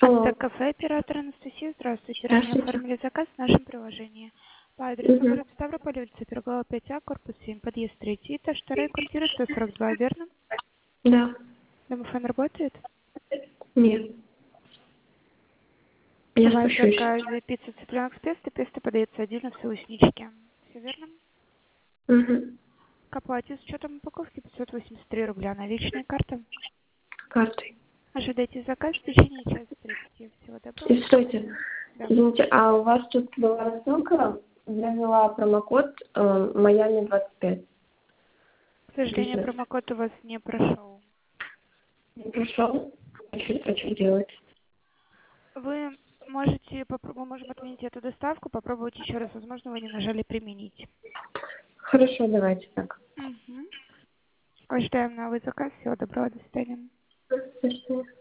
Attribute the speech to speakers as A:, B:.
A: Астек кафе, оператор Анастасия. Здравствуйте. Ранее оформили заказ в нашем приложении. По адресу город Ставрополь, улица Пирогова, 5А, корпус 7, подъезд 3, этаж, 2, квартира 142, верно?
B: Да.
A: Домофон работает?
B: Нет. Я
A: У вас в
B: спущусь.
A: заказе пицца цыпленок с песто подается отдельно в соусничке. Все верно?
B: Угу.
A: К оплате с учетом упаковки 583 рубля. Наличная карта.
B: Картой.
A: Ожидайте заказ в течение часа 30. Всего доброго.
B: И стойте.
A: Да.
B: Извините, а у вас тут была рассылка? Я ввела промокод Майами 25.
A: К сожалению, промокод у вас не прошел.
B: Не прошел? А что делать?
A: Мы можем отменить эту доставку, попробовать еще раз. Возможно, вы не нажали применить.
B: Хорошо, давайте так.
A: Угу. Ожидаем новый заказ. Всего доброго, до свидания.
B: Спасибо.